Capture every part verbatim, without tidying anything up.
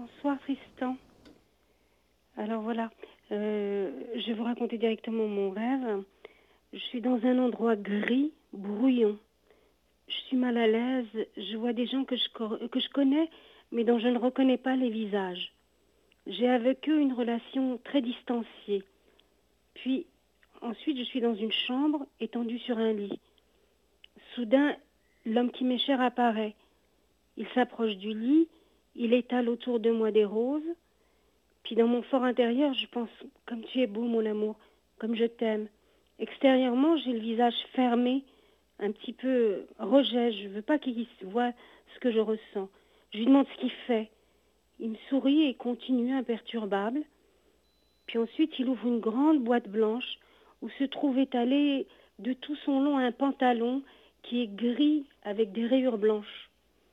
Bonsoir Tristan. Alors voilà, euh, je vais vous raconter directement mon rêve. Je suis dans un endroit gris, brouillon. Je suis mal à l'aise, je vois des gens que je, que je connais, mais dont je ne reconnais pas les visages. J'ai avec eux une relation très distanciée. Puis, ensuite, je suis dans une chambre, étendue sur un lit. Soudain, l'homme qui m'est cher apparaît. Il s'approche du lit, il étale autour de moi des roses. Puis dans mon fort intérieur, je pense, comme tu es beau, mon amour, comme je t'aime. Extérieurement, j'ai le visage fermé, un petit peu rejet. Je ne veux pas qu'il voie ce que je ressens. Je lui demande ce qu'il fait. Il me sourit et continue imperturbable. Puis ensuite, il ouvre une grande boîte blanche où se trouve étalé de tout son long un pantalon qui est gris avec des rayures blanches.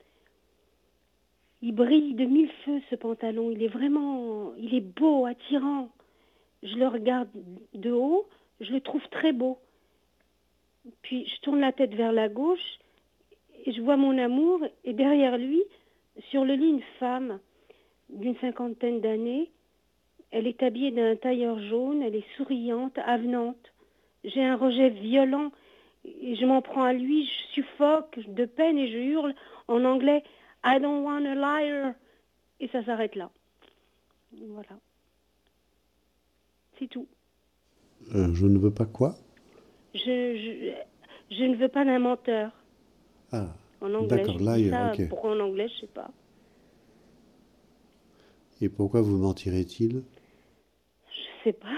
Il brille de mille feux, ce pantalon. Il est vraiment, il est beau, attirant. Je le regarde de haut, je le trouve très beau. Puis je tourne la tête vers la gauche et je vois mon amour. Et derrière lui, sur le lit, une femme d'une cinquantaine d'années. Elle est habillée d'un tailleur jaune, elle est souriante, avenante. J'ai un rejet violent et je m'en prends à lui, je suffoque de peine et je hurle en anglais « I don't want a liar » et ça s'arrête là. Voilà. C'est tout. Euh, je ne veux pas quoi? Je, je, je ne veux pas d'un menteur. Ah, En anglais, d'accord, je dis liar, ça. ok. Pourquoi en anglais, je sais pas. Et pourquoi vous mentirait-il? Je sais pas.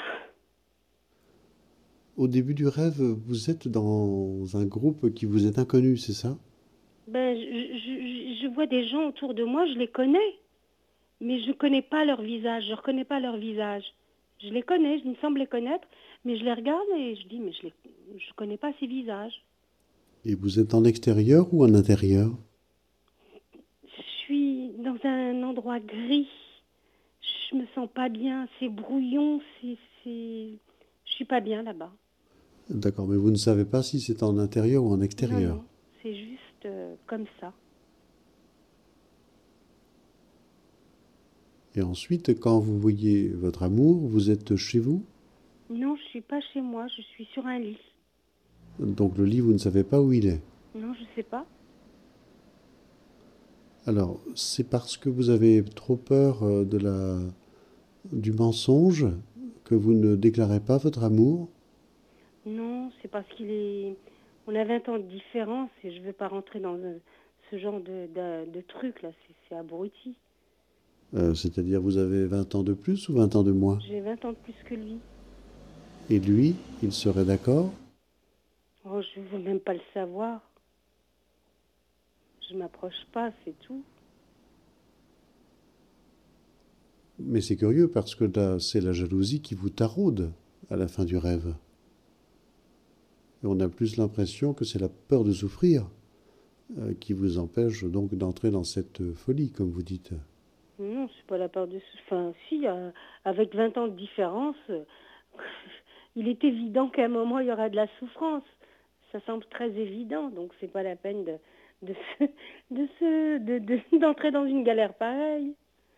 Au début du rêve, vous êtes dans un groupe qui vous est inconnu, c'est ça? Ben, je, je, je vois des gens autour de moi, je les connais. Mais je ne connais pas leur visage, je ne reconnais pas leur visage. Je les connais, je me semble les connaître, mais je les regarde et je dis, mais je ne connais pas ces visages. Et vous êtes en extérieur ou en intérieur? Je suis dans un endroit gris, je me sens pas bien, c'est brouillon, c'est, c'est... je suis pas bien là-bas. D'accord, mais vous ne savez pas si c'est en intérieur ou en Non, extérieur. non, c'est juste euh, comme ça. Et ensuite, quand vous voyez votre amour, vous êtes chez vous? Non, je suis pas chez moi, je suis sur un lit. Donc le lit, vous ne savez pas où il est. Non, je sais pas. Alors, c'est parce que vous avez trop peur euh, de la, du mensonge que vous ne déclarez pas votre amour? Non, c'est parce qu'il est... On a vingt ans de différence et je veux pas rentrer dans un- ce genre de, de, de truc là, c'est, c'est abruti. Euh, c'est-à-dire vous avez vingt ans de plus ou vingt ans de moins? J'ai vingt ans de plus que lui. Et lui, il serait d'accord? Oh, je veux même pas le savoir. Je m'approche pas, c'est tout. Mais c'est curieux parce que là, c'est la jalousie qui vous taraude à la fin du rêve. Et on a plus l'impression que c'est la peur de souffrir euh, qui vous empêche donc d'entrer dans cette folie, comme vous dites. Non, c'est pas la peur de... Enfin, si, euh, avec vingt ans de différence, euh, il est évident qu'à un moment, il y aura de la souffrance. Ça semble très évident, donc c'est pas la peine de, de, se, de, se, de, de, d'entrer dans une galère pareille.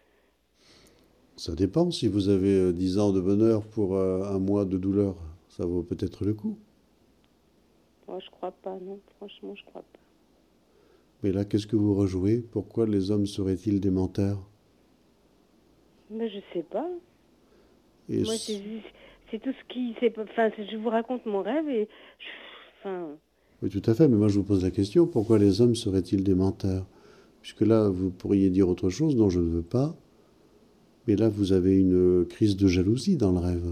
Ça dépend. Si vous avez euh, dix ans de bonheur pour euh, un mois de douleur, ça vaut peut-être le coup. Moi, je crois pas, non. Franchement, je crois pas. Mais là, qu'est-ce que vous rejouez? Pourquoi les hommes seraient-ils des menteurs? Mais je sais pas. Et Moi, c'est, c'est tout ce qui... C'est, enfin, je vous raconte mon rêve et... Je, enfin... oui, tout à fait, mais moi je vous pose la question, pourquoi les hommes seraient-ils des menteurs? Puisque là, vous pourriez dire autre chose dont je ne veux pas, mais là, vous avez une crise de jalousie dans le rêve.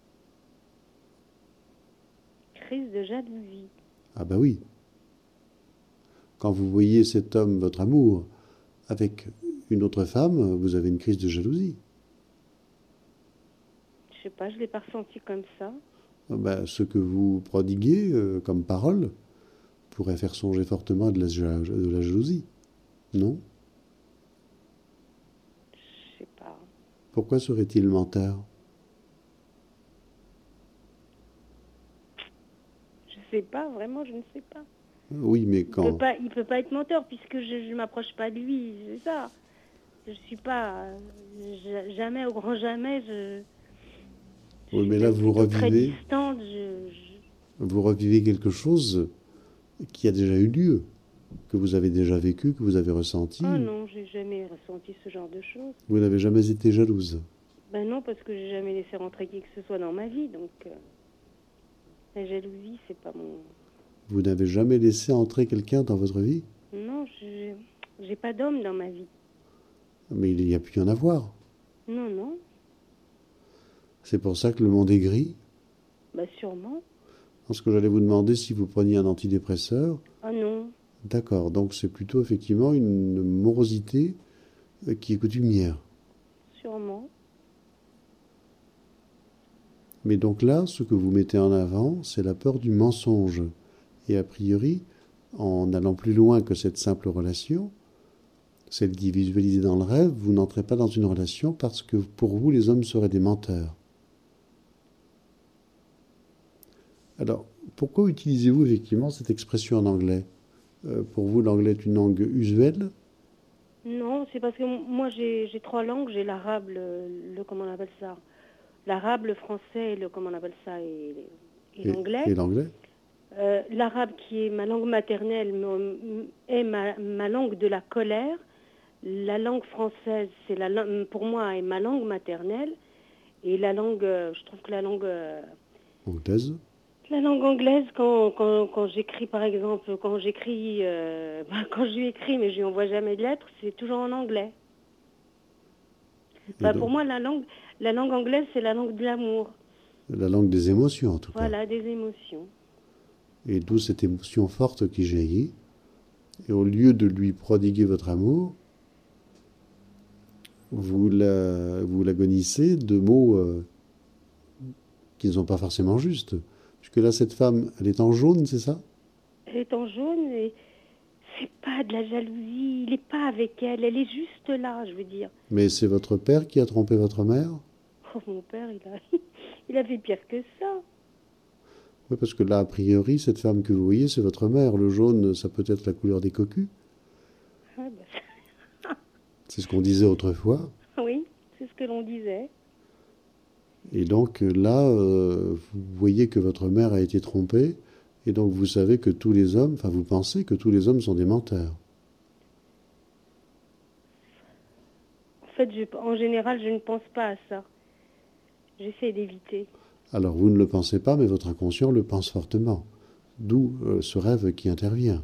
Crise de jalousie. Ah bah oui, quand vous voyez cet homme, votre amour, avec une autre femme, vous avez une crise de jalousie. Je sais pas, je l'ai pas ressenti comme ça. Ah bah, ce que vous prodiguez euh, comme parole pourrait faire songer fortement à de la, de la jalousie, non? Je sais pas. Pourquoi serait-il menteur? Je sais pas, vraiment, je ne sais pas. Oui, mais Il peut quand? pas, il peut pas être menteur puisque je ne m'approche pas de lui, c'est ça. Je suis pas... euh, jamais, au grand jamais, je... Je Oui, suis mais là, même vous plutôt très revivez, distante. Je, je- vous revivez quelque chose qui a déjà eu lieu, que vous avez déjà vécu, que vous avez Oh ressenti. non, j'ai jamais ressenti ce genre de choses. Vous n'avez jamais été jalouse. Ben non, parce que j'ai jamais laissé rentrer qui que ce soit dans ma vie, donc euh, la jalousie, c'est pas mon... Vous n'avez jamais laissé entrer quelqu'un dans votre vie. Non, j'ai j'ai pas d'homme dans ma vie. Mais il y a pu y en avoir. Non, non, C'est pour ça que le monde est gris. bah sûrement. Parce que j'allais vous demander si vous preniez un antidépresseur. Oh non, D'accord, donc c'est plutôt effectivement une morosité euh, qui est coutumière. sûrement. Mais donc là, ce que vous mettez en avant, c'est la peur du mensonge. Et a priori, en allant plus loin que cette simple relation, celle qui est visualisée dans le rêve, vous n'entrez pas dans une relation parce que pour vous, les hommes seraient des menteurs. Alors, pourquoi utilisez-vous effectivement cette expression en anglais? Euh, Pour vous, l'anglais est une langue usuelle? Non, c'est parce que m- moi j'ai j'ai trois langues, j'ai l'arabe, le, le- comment on appelle ça? L'arabe, le français et le comment on appelle ça et, et Et, l'anglais. et l'anglais? Euh, l'arabe qui est ma langue maternelle me- est ma, ma langue de la colère. La langue française, c'est la lang- pour moi est ma langue maternelle et la langue, euh, je trouve que la langue euh, Anglaise? la langue anglaise quand, quand, quand j'écris par exemple quand j'écris euh, bah, quand je lui écris mais je lui envoie jamais de lettres, c'est toujours en anglais. Et Enfin, donc, pour moi la langue la langue anglaise c'est la langue de l'amour, la langue des émotions en tout cas. voilà, des émotions. Et d'où cette émotion forte qui jaillit. Et au lieu de lui prodiguer votre amour, vous la, vous l'agonissez de mots euh, qui ne sont pas forcément justes. Puisque là, cette femme, elle est en jaune, c'est ça? Elle est en jaune et c'est pas de la jalousie, il est pas avec elle, elle est juste là, je veux dire. Mais c'est votre père qui a trompé votre mère? Oh, mon père, il a, il a fait pire que ça. Oui, parce que là, a priori, cette femme que vous voyez, c'est votre mère. Le jaune, ça peut être la couleur des cocus. Ah, bah, C'est ce qu'on disait autrefois. ça- oui, c'est ce que l'on disait. Et donc euh, là, euh, vous voyez que votre mère a été trompée. Et donc vous savez que tous les hommes, enfin vous pensez que tous les hommes sont des menteurs. En fait, je- en général, je ne pense pas à ça. J'essaie d'éviter. Alors vous ne le pensez pas, mais votre inconscient le pense fortement. D'où euh, ce rêve qui intervient.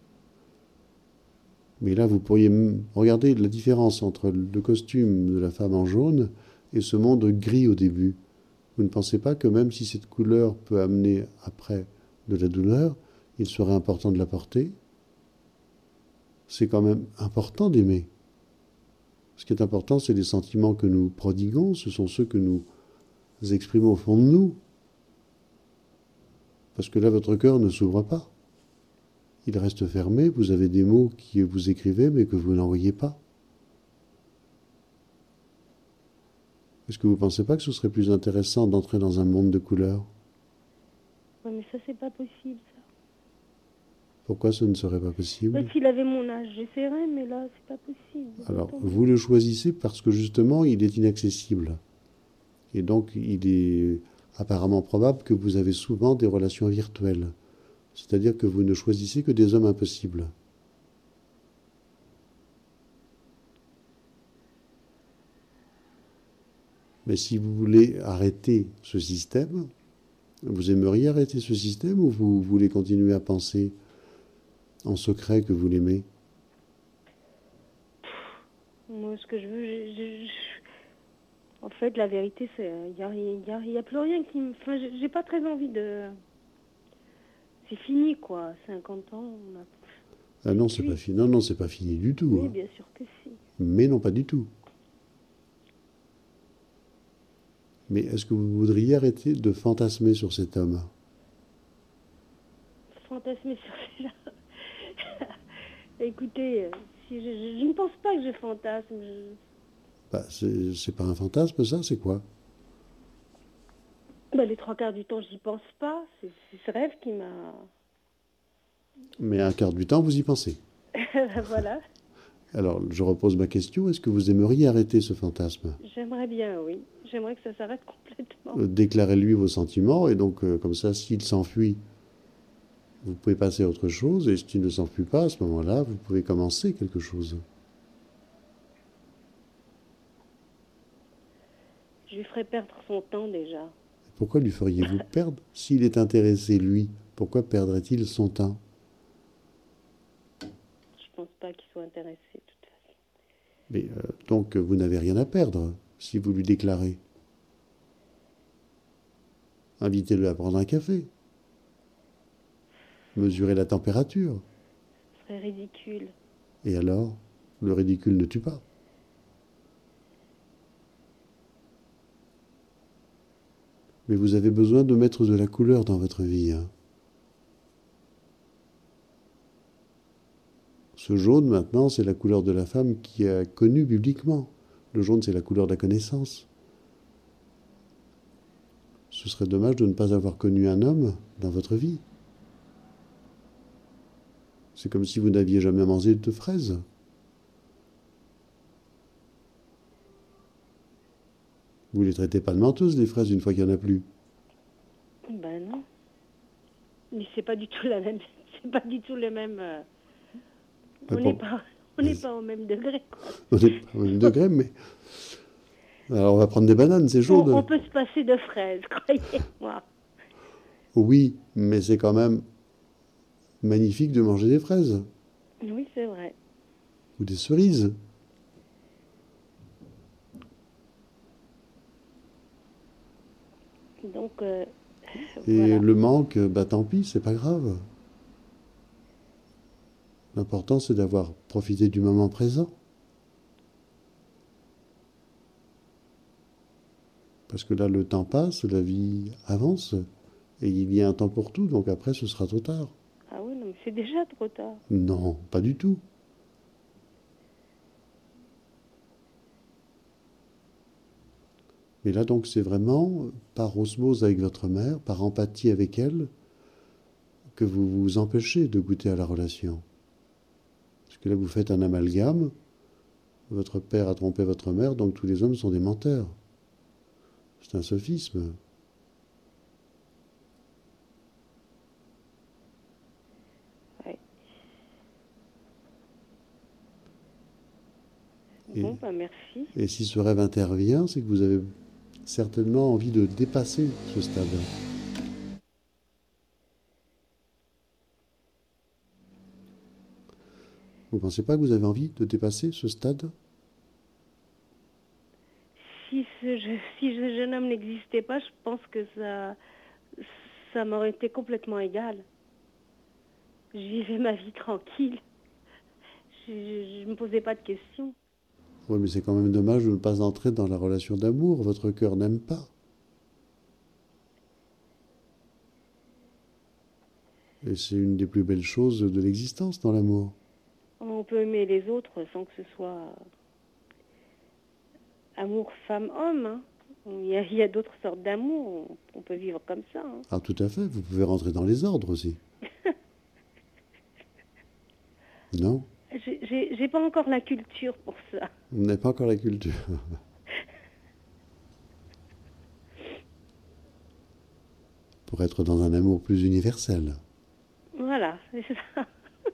Mais là, vous pourriez m- regarder la différence entre le costume de la femme en jaune et ce monde gris au début. Vous ne pensez pas que même si cette couleur peut amener après de la douleur, il serait important de la porter? C'est quand même important d'aimer. Ce qui est important, c'est les sentiments que nous prodiguons, ce sont ceux que nous exprimons au fond de nous. Parce que là, votre cœur ne s'ouvre pas. Il reste fermé, vous avez des mots que vous écrivez mais que vous n'envoyez pas. Est-ce que vous ne pensez pas que ce serait plus intéressant d'entrer dans un monde de couleurs? Ouais, mais ça, c'est pas possible, ça. Pourquoi ce ne serait pas possible? Ouais, s'il avait mon âge, j'essaierais, mais là, c'est pas possible. Alors, Attends. vous le choisissez parce que justement, il est inaccessible. Et donc, il est apparemment probable que vous avez souvent des relations virtuelles. C'est-à-dire que vous ne choisissez que des hommes impossibles. Mais si vous voulez arrêter ce système, vous aimeriez arrêter ce système ou vous voulez continuer à penser en secret que vous l'aimez? Moi, ce que je veux, je- je- je- en fait, la vérité, c'est, il n'y a, y a, y a plus rien qui me... Enfin, j'ai j'ai pas très envie de... C'est fini, quoi. cinquante ans, on a... Ah non, c'est Oui. pas fini. Non, non, c'est pas fini du tout. Oui, hein. bien sûr que si. Mais non, pas du tout. Mais est-ce que vous voudriez arrêter de fantasmer sur cet homme? Fantasmer sur celui-là. Écoutez, euh, si je, je- je ne pense pas que je fantasme. je- Bah, c'est c'est pas un fantasme, ça, c'est quoi? Bah, les trois quarts du temps, j'y pense pas. C'est c'est ce rêve qui m'a... Mais un quart du temps, vous y pensez. Voilà. Alors, je repose ma question. Est-ce que vous aimeriez arrêter ce fantasme? J'aimerais bien, oui. J'aimerais que ça s'arrête complètement. Euh, Déclarez-lui vos sentiments et donc, euh, comme ça, s'il s'enfuit, vous pouvez passer à autre chose. Et s'il ne s'enfuit pas, à ce moment-là, vous pouvez commencer quelque chose. Je lui ferais perdre son temps déjà. Pourquoi lui feriez-vous perdre? S'il est intéressé, lui, pourquoi perdrait-il son temps? Je pense pas qu'il soit intéressé, de toute façon. Mais euh, donc, vous n'avez rien à perdre si vous lui déclarez. Invitez-le à prendre un café. Mesurez la température. Ce serait ridicule. Et alors, le ridicule ne tue pas. Mais vous avez besoin de mettre de la couleur dans votre vie. Hein. Ce jaune, maintenant, c'est la couleur de la femme qui a connu bibliquement. Le jaune, c'est la couleur de la connaissance. Ce serait dommage de ne pas avoir connu un homme dans votre vie. C'est comme si vous n'aviez jamais mangé de fraises. Vous les traitez pas de menteuses, les fraises, une fois qu'il n'y en a plus. Ben non. Mais c'est pas du tout la même. C'est pas du tout le même. euh, Mais On bon, n'est pas, on n'est pas au même degré, quoi. on n'est pas au même degré, mais... Alors on va prendre des bananes, c'est On, jaune. on peut se passer de fraises, croyez-moi. Oui, mais c'est quand même magnifique de manger des fraises Oui, c'est vrai. ou des cerises. Donc, euh, Et voilà. le manque, bah tant pis, c'est pas grave. L'important, c'est d'avoir profité du moment présent. Parce que là, le temps passe, la vie avance, et il y a un temps pour tout, donc après, ce sera trop tard. Ah oui, non, mais c'est déjà trop tard. Non, pas du tout. Mais là, donc, c'est vraiment par osmose avec votre mère, par empathie avec elle, que vous vous empêchez de goûter à la relation. Parce que là, vous faites un amalgame. Votre père a trompé votre mère, donc tous les hommes sont des menteurs. C'est un sophisme. Ouais. Et, Bon, bah merci. et si ce rêve intervient, c'est que vous avez certainement envie de dépasser ce stade. Vous ne pensez pas que vous avez envie de dépasser ce stade? Si ce, je- si ce jeune homme n'existait pas, je pense que ça, ça m'aurait été complètement égal. Je vivais ma vie tranquille. Je ne me posais pas de questions. Oui, mais c'est quand même dommage de ne pas entrer dans la relation d'amour. Votre cœur n'aime pas. Et c'est une des plus belles choses de l'existence dans l'amour. On peut aimer les autres sans que ce soit amour femme-homme. Hein. Il y a, il y a d'autres sortes d'amour. On, on peut vivre comme ça. Hein. Ah, tout à fait. Vous pouvez rentrer dans les ordres aussi. Non? J'ai- J'ai j'ai pas encore la culture pour ça. Vous n'avez pas encore la culture. Pour être dans un amour plus universel. Voilà, c'est ça.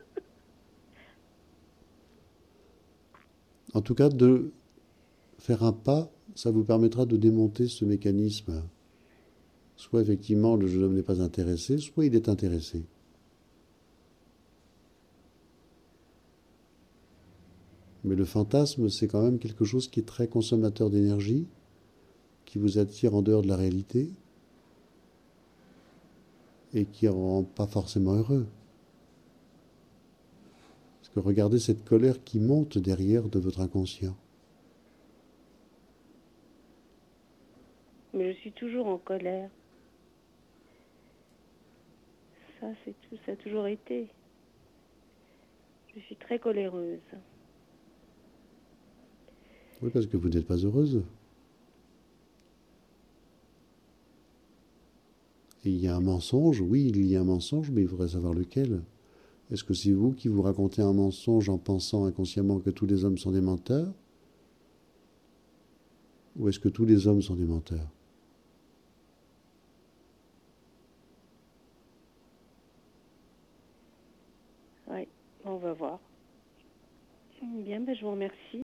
En tout cas, de faire un pas, ça vous permettra de démonter ce mécanisme. Soit effectivement le jeune homme n'est pas intéressé, soit il est intéressé. Mais le fantasme, c'est quand même quelque chose qui est très consommateur d'énergie, qui vous attire en dehors de la réalité et qui ne rend pas forcément heureux. Parce que regardez cette colère qui monte derrière de votre inconscient. Mais je suis toujours en colère. Ça, c'est tout, ça a toujours été. Je suis très coléreuse. Oui, parce que vous n'êtes pas heureuse. Et il y a un mensonge, oui, il y a un mensonge, mais il faudrait savoir lequel. Est-ce que c'est vous qui vous racontez un mensonge en pensant inconsciemment que tous les hommes sont des menteurs? Ou est-ce que tous les hommes sont des menteurs? Oui, on va voir. Bien, ben, je vous remercie.